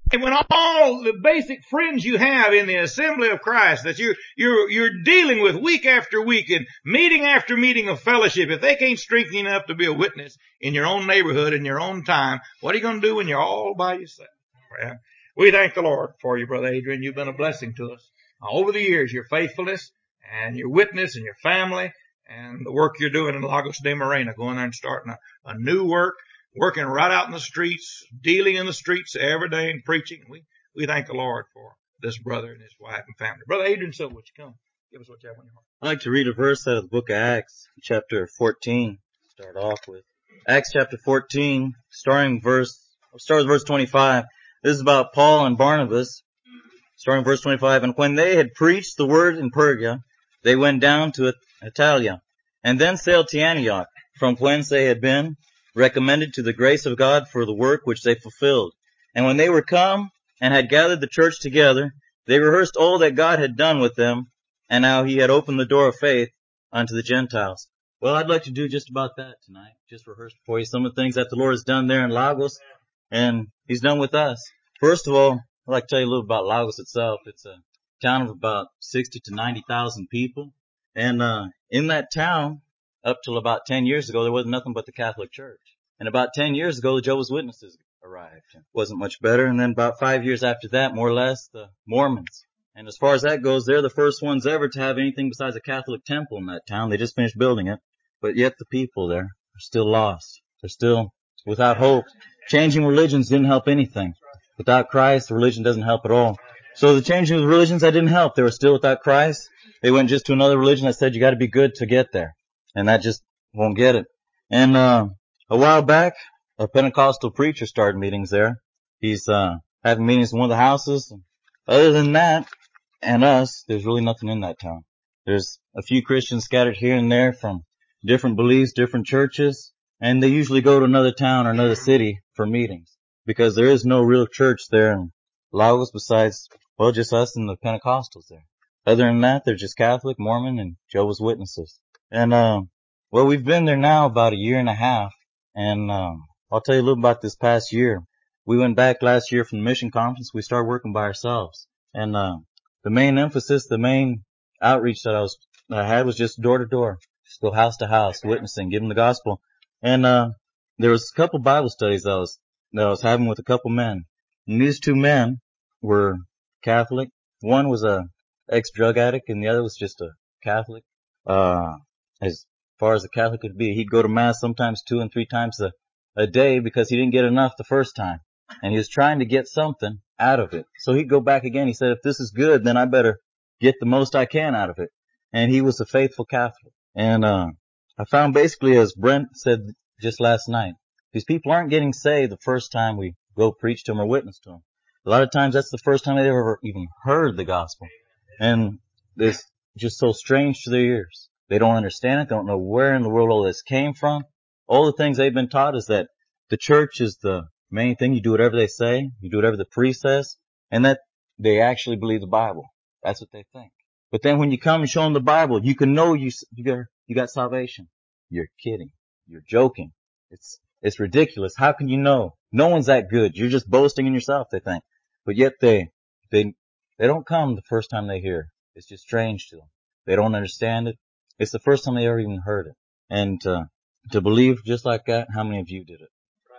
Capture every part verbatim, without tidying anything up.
And when all the basic friends you have in the assembly of Christ that you're, you're, you're dealing with week after week and meeting after meeting of fellowship, if they can't strengthen you enough to be a witness in your own neighborhood, in your own time, what are you going to do when you're all by yourself? Well, we thank the Lord for you, Brother Adrian. You've been a blessing to us over the years, your faithfulness and your witness and your family and the work you're doing in Lagos de Moreno, going there and starting a, a new work. Working right out in the streets, dealing in the streets every day and preaching. We, we thank the Lord for this brother and his wife and family. Brother Adrian, so would you come? Give us what you have on your heart. I'd like to read a verse out of the book of Acts, chapter fourteen, start off with. Acts chapter fourteen, starting verse, I'll start with verse twenty-five. This is about Paul and Barnabas, starting verse twenty-five. And when they had preached the word in Perga, they went down to Italia, and then sailed to Antioch, from whence they had been recommended to the grace of God for the work which they fulfilled. And when they were come and had gathered the church together, they rehearsed all that God had done with them, and how he had opened the door of faith unto the Gentiles. Well, I'd like to do just about that tonight. Just rehearse for you some of the things that the Lord has done there in Lagos, and he's done with us. First of all, I'd like to tell you a little about Lagos itself. It's a town of about sixty to ninety thousand people. And uh in that town, up till about ten years ago, there wasn't nothing but the Catholic Church. And about ten years ago, the Jehovah's Witnesses arrived. It wasn't much better. And then about five years after that, more or less, the Mormons. And as far as that goes, they're the first ones ever to have anything besides a Catholic temple in that town. They just finished building it. But yet the people there are still lost. They're still without hope. Changing religions didn't help anything. Without Christ, religion doesn't help at all. So the changing of religions, that didn't help. They were still without Christ. They went just to another religion that said you got to be good to get there. And that just won't get it. And uh a while back, a Pentecostal preacher started meetings there. He's uh having meetings in one of the houses. Other than that, and us, there's really nothing in that town. There's a few Christians scattered here and there from different beliefs, different churches, and they usually go to another town or another city for meetings, because there is no real church there in Lagos besides, well, just us and the Pentecostals there. Other than that, they're just Catholic, Mormon, and Jehovah's Witnesses. And, uh, well, we've been there now about a year and a half, and, um, I'll tell you a little about this past year. We went back last year from the mission conference. We started working by ourselves. And, uh, the main emphasis, the main outreach that I was, that I had was just door to door. Just go house to house, witnessing, giving the gospel. And, uh, there was a couple Bible studies that I was, that I was having with a couple men. And these two men were Catholic. One was a ex-drug addict and the other was just a Catholic. Uh, as far as a Catholic could be, he'd go to mass sometimes two and three times a, a day because he didn't get enough the first time. And he was trying to get something out of it. So he'd go back again. He said, if this is good, then I better get the most I can out of it. And he was a faithful Catholic. And, uh, I found basically, as Brent said just last night, these people aren't getting saved the first time we go preach to them or witness to them. A lot of times that's the first time they've ever even heard the gospel. And it's just so strange to their ears. They don't understand it. They don't know where in the world all this came from. All the things they've been taught is that the church is the main thing. You do whatever they say. You do whatever the priest says. And that they actually believe the Bible. That's what they think. But then when you come and show them the Bible, you can know you, you got, you got salvation. You're kidding. You're joking. It's, it's ridiculous. How can you know? No one's that good. You're just boasting in yourself, they think. But yet they, they, they don't come the first time they hear. It's just strange to them. They don't understand it. It's the first time they ever even heard it. And, uh, to believe just like that, how many of you did it?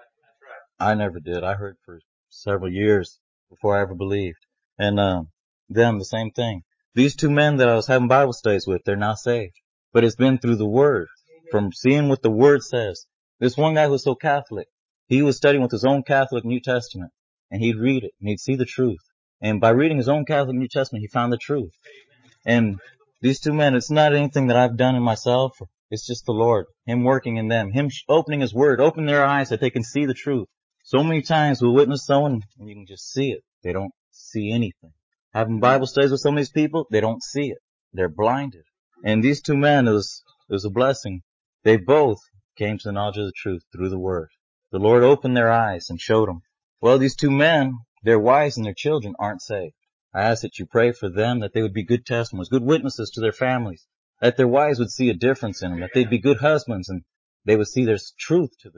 I never did. I heard for several years before I ever believed. And, uh, them, the same thing. These two men that I was having Bible studies with, they're now saved. But it's been through the Word, from seeing what the Word says. This one guy who was so Catholic, he was studying with his own Catholic New Testament, and he'd read it, and he'd see the truth. And by reading his own Catholic New Testament, he found the truth. And these two men, it's not anything that I've done in myself. It's just the Lord, Him working in them, Him opening His Word, opening their eyes that they can see the truth. So many times we'll witness someone, and you can just see it. They don't see anything. Having Bible studies with some of these people, they don't see it. They're blinded. And these two men, it was, it was a blessing. They both came to the knowledge of the truth through the Word. The Lord opened their eyes and showed them. Well, these two men, their wives and their children aren't saved. I ask that you pray for them, that they would be good testimonies, good witnesses to their families, that their wives would see a difference in them, that they'd be good husbands, and they would see there's truth to this.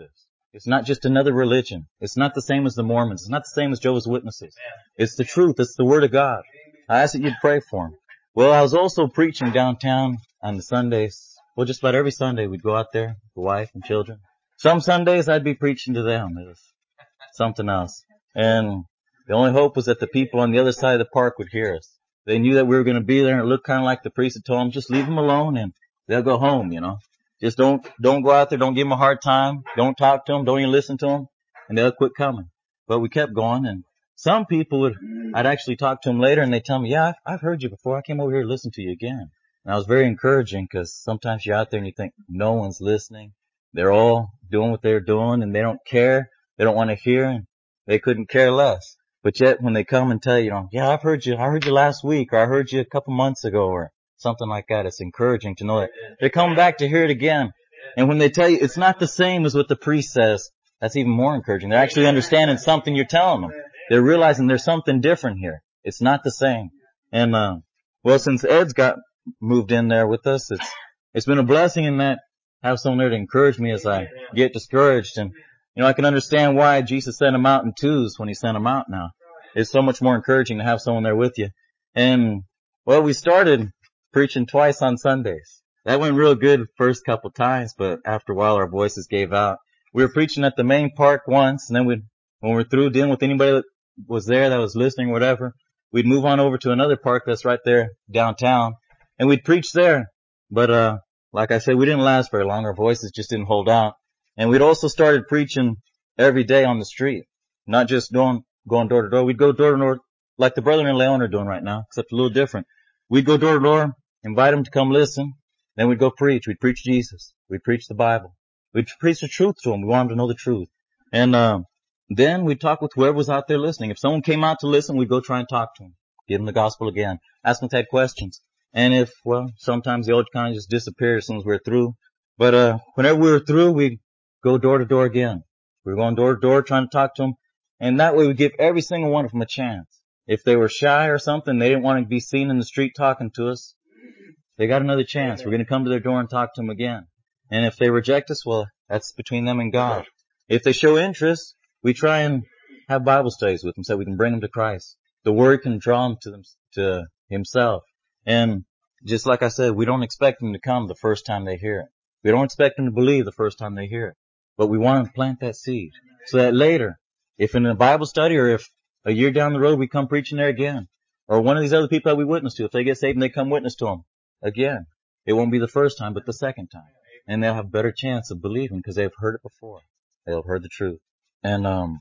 It's not just another religion. It's not the same as the Mormons. It's not the same as Jehovah's Witnesses. It's the truth. It's the Word of God. I ask that you'd pray for them. Well, I was also preaching downtown on the Sundays. Well, just about every Sunday we'd go out there, the wife and children. Some Sundays I'd be preaching to them. It was something else. And the only hope was that the people on the other side of the park would hear us. They knew that we were going to be there, and it looked kind of like the priest had told them, just leave them alone and they'll go home, you know. Just don't, don't go out there, don't give them a hard time, don't talk to them, don't even listen to them, and they'll quit coming. But we kept going, and some people would, I'd actually talk to them later, and they'd tell me, yeah, I've, I've heard you before, I came over here to listen to you again. And I was very encouraging, because sometimes you're out there and you think, no one's listening. They're all doing what they're doing, and they don't care, they don't want to hear, and they couldn't care less. But yet, when they come and tell you, you know, yeah, I've heard you, I heard you last week, or I heard you a couple months ago, or something like that, it's encouraging to know that they're coming back to hear it again. And when they tell you it's not the same as what the priest says, that's even more encouraging. They're actually understanding something you're telling them. They're realizing there's something different here. It's not the same. And, uh, well, since Ed's got moved in there with us, it's, it's been a blessing in that I have someone there to encourage me as I get discouraged. And, you know, I can understand why Jesus sent them out in twos when he sent them out now. It's so much more encouraging to have someone there with you. And, well, we started preaching twice on Sundays. That went real good the first couple times, but after a while our voices gave out. We were preaching at the main park once, and then we'd, when we're through dealing with anybody that was there that was listening or whatever, we'd move on over to another park that's right there downtown, and we'd preach there. But, uh, like I said, we didn't last very long. Our voices just didn't hold out. And we'd also started preaching every day on the street, not just going, going door to door. We'd go door to door like the brother and Leon are doing right now, except a little different. We'd go door to door, invite them to come listen. Then we'd go preach. We'd preach Jesus. We'd preach the Bible. We'd preach the truth to them. We want them to know the truth. And, um, then we'd talk with whoever was out there listening. If someone came out to listen, we'd go try and talk to them. Give them the gospel again. Ask them if they had questions. And if, well, sometimes the old kind of just disappeared as soon as we were through. But, uh, whenever we were through, we'd go door to door again. We were going door to door trying to talk to them. And that way we'd give every single one of them a chance. If they were shy or something, they didn't want to be seen in the street talking to us, they got another chance. We're going to come to their door and talk to them again. And if they reject us, well, that's between them and God. If they show interest, we try and have Bible studies with them so we can bring them to Christ. The Word can draw them to them, to Himself. And just like I said, we don't expect them to come the first time they hear it. We don't expect them to believe the first time they hear it. But we want to plant that seed so that later, if in a Bible study or if a year down the road we come preaching there again, or one of these other people that we witness to, if they get saved and they come witness to them again, it won't be the first time, but the second time. And they'll have a better chance of believing because they've heard it before. They'll have heard the truth. And, um,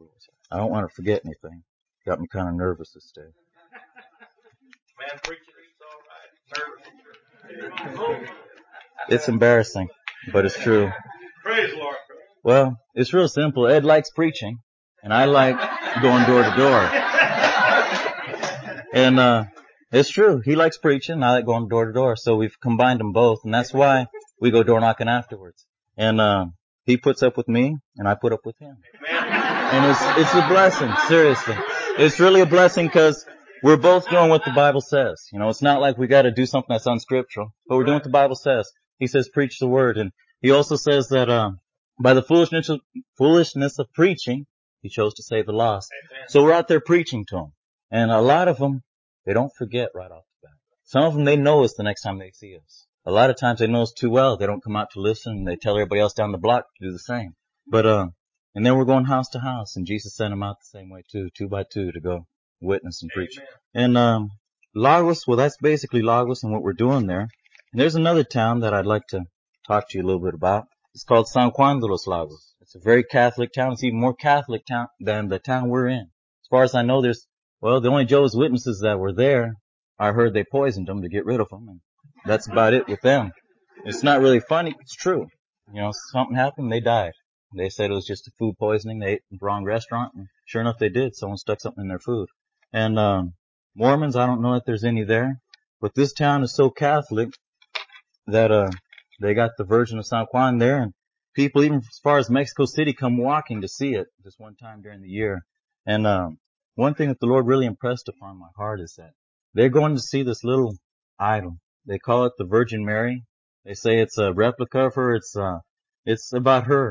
I don't want to forget anything. Got me kind of nervous this day. Man, preaching is all right. Nervous. It's embarrassing, but it's true. Praise the Lord. Well, it's real simple. Ed likes preaching, and I like going door to door. And, uh, it's true. He likes preaching, I like going door to door. So we've combined them both, and that's why we go door knocking afterwards. And, uh, he puts up with me, and I put up with him. And it's, it's a blessing, seriously. It's really a blessing because we're both doing what the Bible says. You know, it's not like we got to do something that's unscriptural, but we're doing what the Bible says. He says, preach the word. And he also says that, um, by the foolishness of, foolishness of preaching, he chose to save the lost. So we're out there preaching to them. And a lot of them, they don't forget right off the bat. Some of them, they know us the next time they see us. A lot of times they know us too well. They don't come out to listen, and they tell everybody else down the block to do the same. But, uh, and then we're going house to house, and Jesus sent them out the same way too, two by two to go witness and preach. Amen. And, um, Lagos, well, that's basically Lagos and what we're doing there. And there's another town that I'd like to talk to you a little bit about. It's called San Juan de los Lagos. It's a very Catholic town. It's even more Catholic town than the town we're in. As far as I know, there's, well, the only Jehovah's Witnesses that were there, I heard they poisoned them to get rid of them. And that's about it with them. It's not really funny. It's true. You know, something happened, they died. They said it was just a food poisoning. They ate in the wrong restaurant, and sure enough they did. Someone stuck something in their food. And, um, Mormons, I don't know if there's any there, but this town is so Catholic that, uh, they got the Virgin of San Juan there, and people even as far as Mexico City come walking to see it just one time during the year. And, um, one thing that the Lord really impressed upon my heart is that they're going to see this little idol. They call it the Virgin Mary. They say it's a replica of her. It's, uh, it's about her.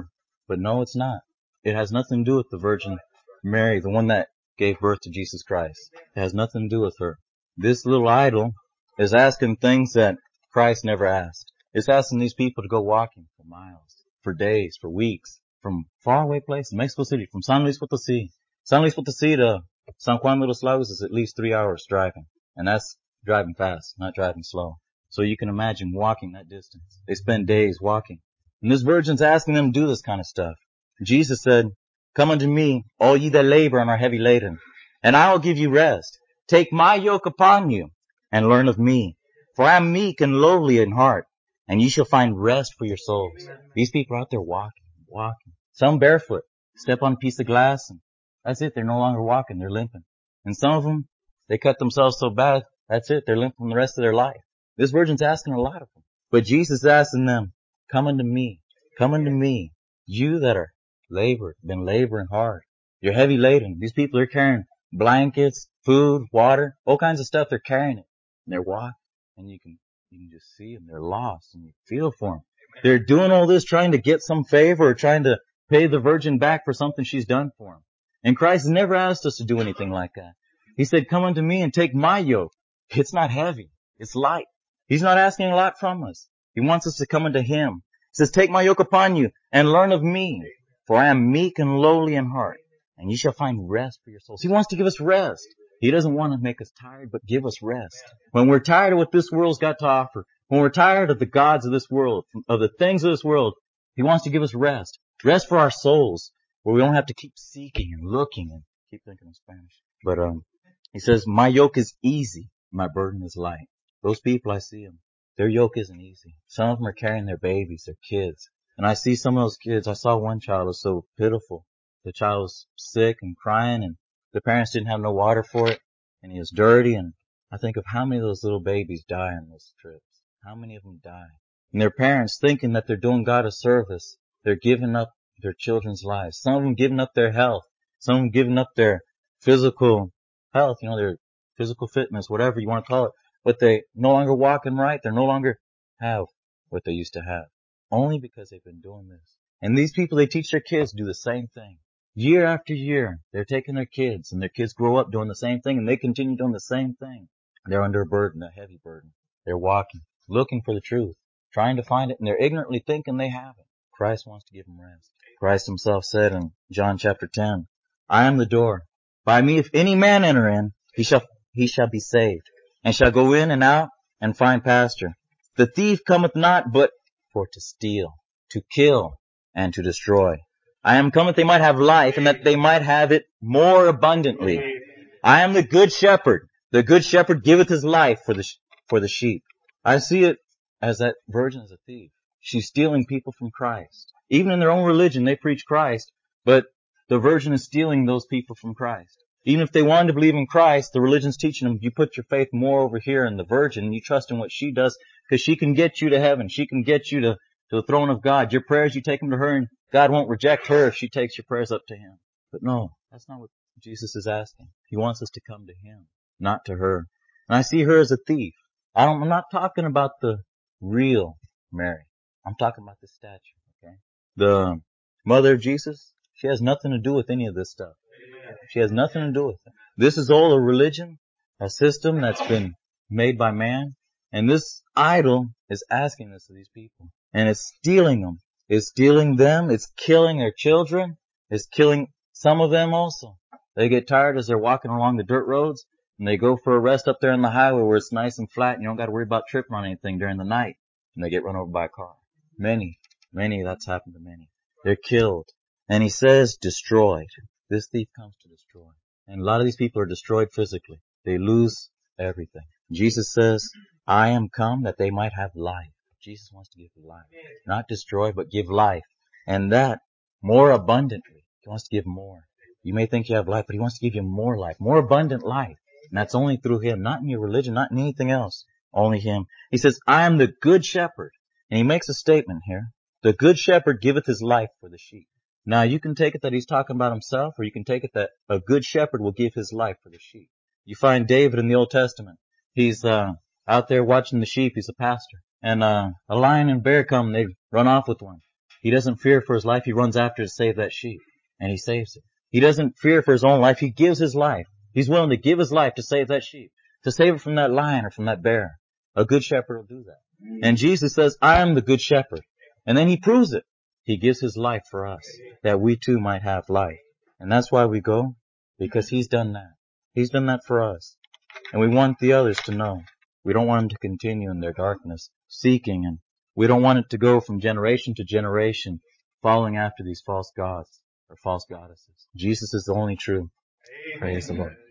But no, it's not. It has nothing to do with the Virgin Mary, the one that gave birth to Jesus Christ. It has nothing to do with her. This little idol is asking things that Christ never asked. It's asking these people to go walking for miles, for days, for weeks, from faraway places, Mexico City, from San Luis Potosí. San Luis Potosí to San Juan de los Lagos is at least three hours driving. And that's driving fast, not driving slow. So you can imagine walking that distance. They spend days walking. And this virgin's asking them to do this kind of stuff. Jesus said, "Come unto me, all ye that labor and are heavy laden, and I will give you rest. Take my yoke upon you and learn of me. For I am meek and lowly in heart, and ye shall find rest for your souls." These people are out there walking, walking. Some barefoot, step on a piece of glass, and that's it. They're no longer walking. They're limping. And some of them, they cut themselves so bad, that's it. They're limping the rest of their life. This virgin's asking a lot of them. But Jesus is asking them, "Come unto me. Come unto me. You that are labored, been laboring hard. You're heavy laden." These people are carrying blankets, food, water, all kinds of stuff. They're carrying it. And they're walking. And you can, you can just see them. They're lost. And you feel for them. They're doing all this trying to get some favor or trying to pay the virgin back for something she's done for them. And Christ never asked us to do anything like that. He said, "Come unto me and take my yoke." It's not heavy. It's light. He's not asking a lot from us. He wants us to come unto him. He says, "Take my yoke upon you and learn of me. For I am meek and lowly in heart, and ye shall find rest for your souls." He wants to give us rest. He doesn't want to make us tired, but give us rest. When we're tired of what this world's got to offer, when we're tired of the gods of this world, of the things of this world, he wants to give us rest. Rest for our souls, where we don't have to keep seeking and looking and keep thinking in Spanish. But, um, he says, "My yoke is easy, my burden is light." Those people, I see them. Their yoke isn't easy. Some of them are carrying their babies, their kids. And I see some of those kids. I saw one child was so pitiful. The child was sick and crying, and the parents didn't have no water for it, and he was dirty. And I think of how many of those little babies die on those trips. How many of them die? And their parents, thinking that they're doing God a service, they're giving up their children's lives. Some of them giving up their health. Some of them giving up their physical health, you know, their physical fitness, whatever you want to call it. But they no longer walking right. They no longer have what they used to have. Only because they've been doing this. And these people, they teach their kids to do the same thing. Year after year, they're taking their kids, and their kids grow up doing the same thing, and they continue doing the same thing. They're under a burden, a heavy burden. They're walking, looking for the truth, trying to find it, and they're ignorantly thinking they have it. Christ wants to give them rest. Christ himself said in John chapter ten, "I am the door. By me if any man enter in, he shall, he shall be saved, and shall go in and out and find pasture. The thief cometh not but for to steal, to kill, and to destroy. I am come that they might have life, and that they might have it more abundantly. I am the good shepherd. The good shepherd giveth his life for the, for the sheep." I see it as that virgin is a thief. She's stealing people from Christ. Even in their own religion, they preach Christ, but the virgin is stealing those people from Christ. Even if they wanted to believe in Christ, the religion's teaching them, you put your faith more over here in the virgin, and you trust in what she does, because she can get you to heaven. She can get you to, to the throne of God. Your prayers, you take them to her, and God won't reject her if she takes your prayers up to him. But no, that's not what Jesus is asking. He wants us to come to him, not to her. And I see her as a thief. I don't, I'm not talking about the real Mary. I'm talking about the statue, okay? The mother of Jesus, she has nothing to do with any of this stuff. She has nothing to do with it. This is all a religion, a system that's been made by man. And this idol is asking this of these people. And it's stealing them. It's stealing them. It's killing their children. It's killing some of them also. They get tired as they're walking along the dirt roads, and they go for a rest up there on the highway where it's nice and flat and you don't got to worry about tripping on anything during the night. And they get run over by a car. Many, many, that's happened to many. They're killed. And he says destroyed. This thief comes to destroy. And a lot of these people are destroyed physically. They lose everything. Jesus says, I am come that they might have life. Jesus wants to give life. Not destroy, but give life. And that more abundantly. He wants to give more. You may think you have life, but he wants to give you more life. More abundant life. And that's only through him. Not in your religion, not in anything else. Only him. He says, I am the good shepherd. And he makes a statement here. The good shepherd giveth his life for the sheep. Now you can take it that he's talking about himself, or you can take it that a good shepherd will give his life for the sheep. You find David in the Old Testament. He's uh out there watching the sheep. He's a pastor. And uh a lion and bear come, and they run off with one. He doesn't fear for his life. He runs after to save that sheep, and he saves it. He doesn't fear for his own life. He gives his life. He's willing to give his life to save that sheep, to save it from that lion or from that bear. A good shepherd will do that. And Jesus says, I am the good shepherd. And then he proves it. He gives his life for us, that we too might have life. And that's why we go, because he's done that. He's done that for us. And we want the others to know. We don't want them to continue in their darkness, seeking, and we don't want it to go from generation to generation, following after these false gods or false goddesses. Jesus is the only true. Praise the Lord.